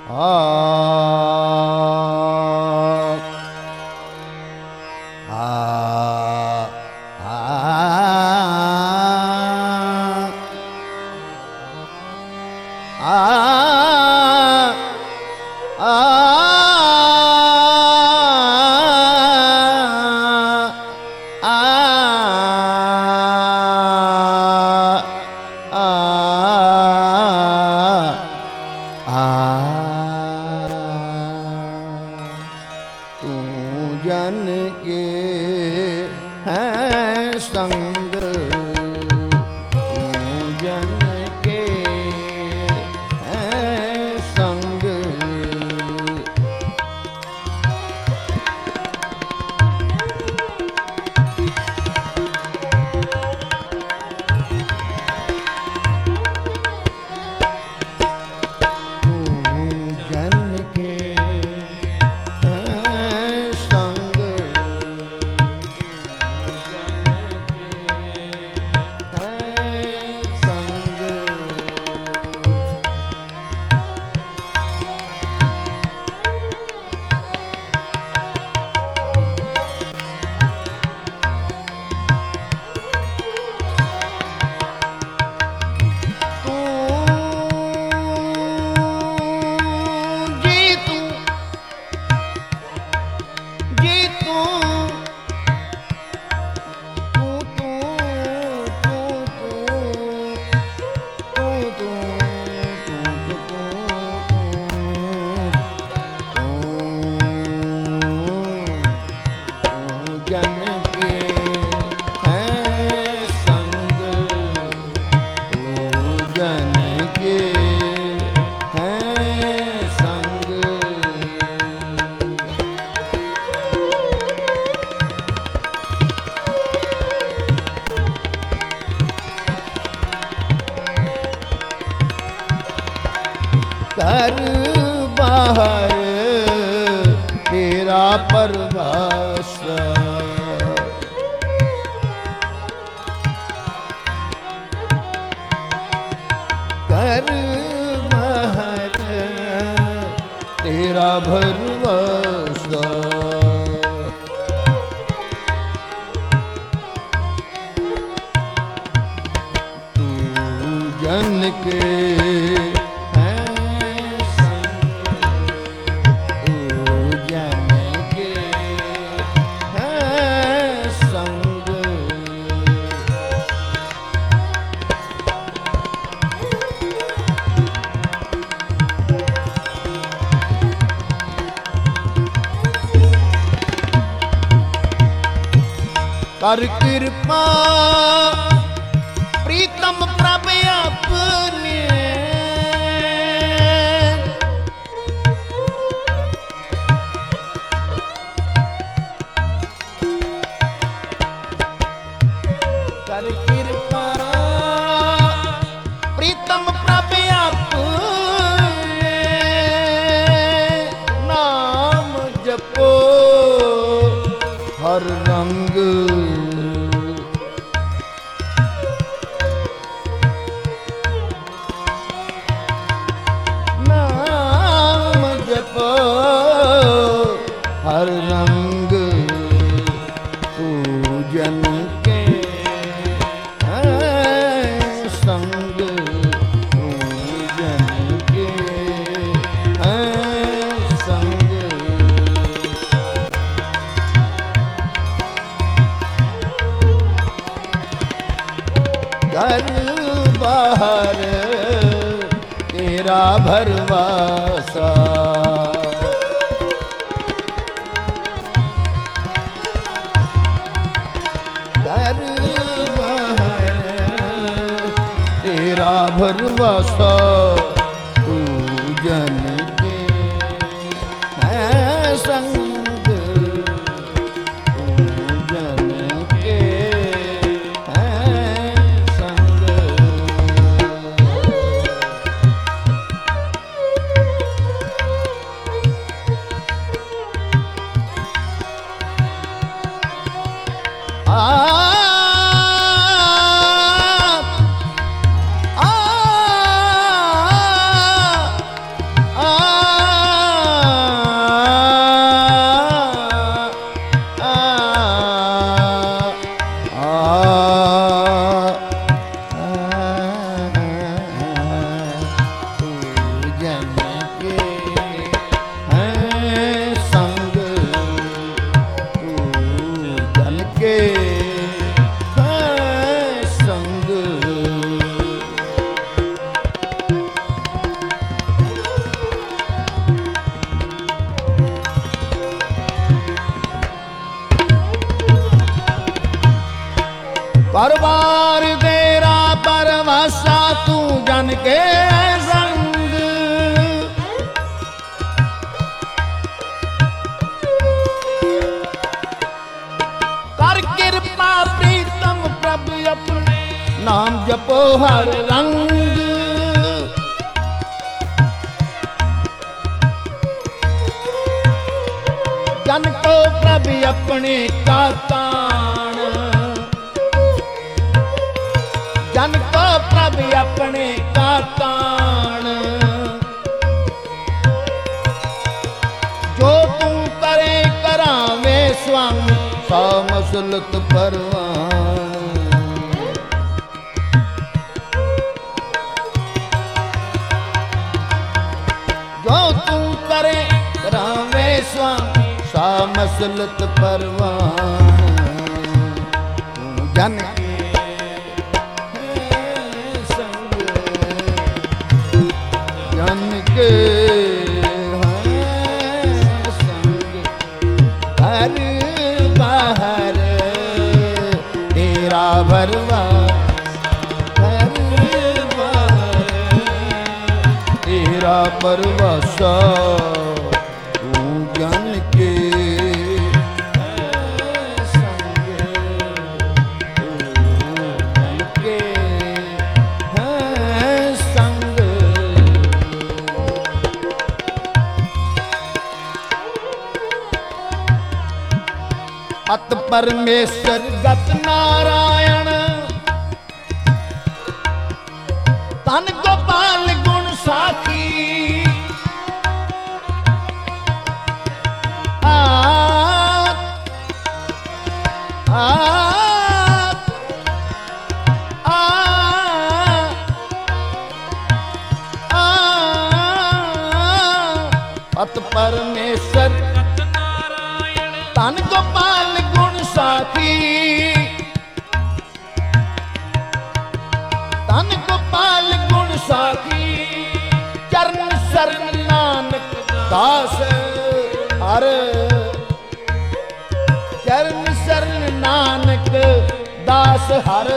जन के हैं संग, जन के हैं संग। घर बाहर तेरा परवास, घर बाहर तेरा भरवासा। तू जन के कर कृपा प्रीतम प्रभ अपने, कर कृपा प्रीतम प्रभ अपने, नाम जपो हर रंग। नाम जपो हर रंग, पूजन के हैं संग, पूजन के हैं संग। घर बाहर तेरा भरवासा, घर बाहर तेरा भरवासा। पूजन के हैं संग, पूजन के आ हर रंग जन को प्रभ अपने का तान जन को प्रभ अपने का तान जो तू करे करावे स्वामी सा मसलत परवान जो तू करे करावे स्वामी सा मसलत परवान जन के संग जन के संग हर बाहर तेरा भरवा हर बाहर तेरा परवासा अत परमेश्वर गत नारायण तन गोपाल गुण साखी अत परमेश्वर तन गोपाल गुण साखी तन गोपाल गुण साखी चरण शरण नानक दास हर चरण शरण नानक दास हर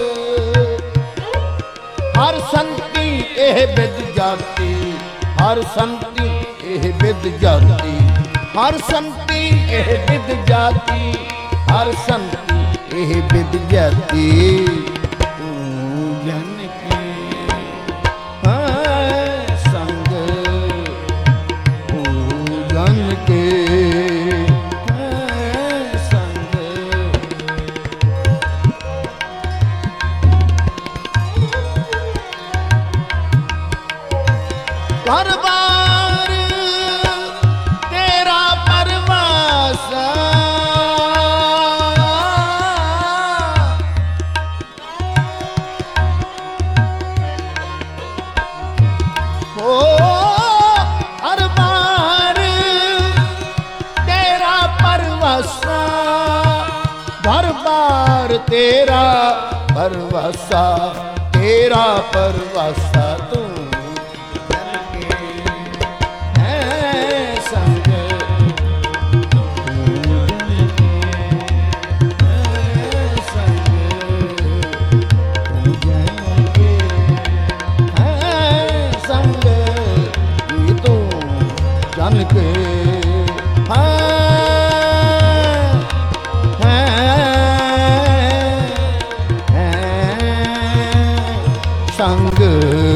हर संति एह बिद जाती हर संति एह बिद जाती हर संति एह बिद जाती हर संति एह बिद जाती जन के संग जन के संग हर बार तेरा परवासा ओ हर बार तेरा परवासा हर बार तेरा परवासा तू जन के संग